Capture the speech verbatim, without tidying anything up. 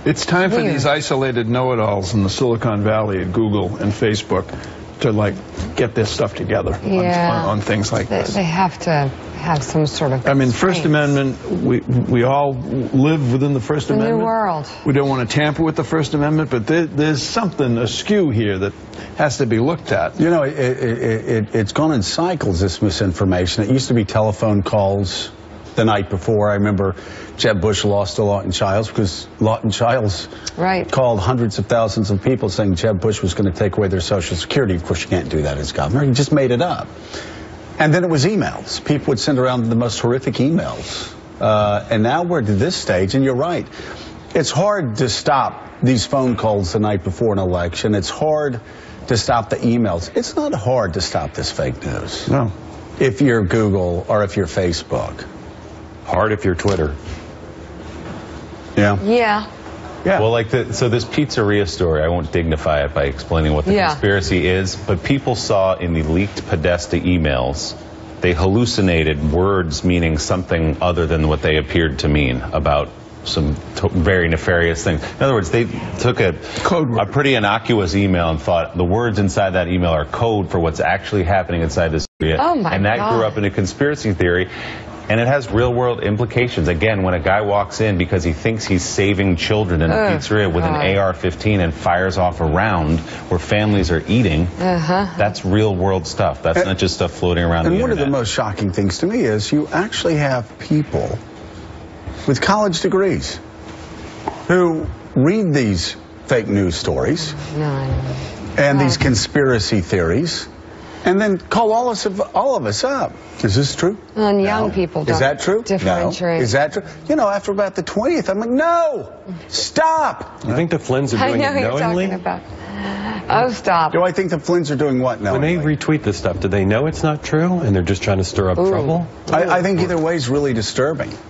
It's time for Weird. these isolated know-it-alls in the Silicon Valley at Google and Facebook to, like, get this stuff together yeah. on, on, on things like they, this. They have to have some sort of I mean, First constraints. Amendment, we, we all live within the First The Amendment. new world. We don't want to tamper with the First Amendment, but there, there's something askew here that has to be looked at. You know, it, it, it, it's gone in cycles, this misinformation. It used to be telephone calls the night before. I remember Jeb Bush lost to Lawton Chiles because Lawton Chiles right. called hundreds of thousands of people saying Jeb Bush was going to take away their Social Security. Of course, you can't do that as governor. He just made it up. And then it was emails. People would send around the most horrific emails. Uh, and now we're to this stage, and you're right. It's hard to stop these phone calls the night before an election. It's hard to stop the emails. It's not hard to stop this fake news. No. If you're Google or if you're Facebook. Hard if you're Twitter. Yeah. Yeah. Yeah. Well, like the, so this pizzeria story, I won't dignify it by explaining what the Yeah. conspiracy is, but people saw in the leaked Podesta emails, they hallucinated words meaning something other than what they appeared to mean about some to very nefarious things. In other words, they took a, Code word. a pretty innocuous email and thought the words inside that email are code for what's actually happening inside this area. Oh my and that God. grew up in a conspiracy theory. And it has real-world implications. Again, when a guy walks in because he thinks he's saving children in a Oh, pizzeria with an God. A R fifteen and fires off a round where families are eating, Uh-huh. that's real-world stuff. That's And- not just stuff floating around And the one of internet. the most shocking things to me is you actually have people with college degrees who read these fake news stories No, I know. and Oh. these conspiracy theories and then call all, us, all of us up. Is this true? And young No. people don't Is that true? differentiate. No. Is that true? You know, after about the twentieth, I'm like, no, stop. You think the Flynn's are I doing know it who you're knowingly? talking about. Oh, stop. Do I think the Flynn's are doing what now? When they retweet this stuff, do they know it's not true and they're just trying to stir up Ooh. trouble? I, I think either way is really disturbing.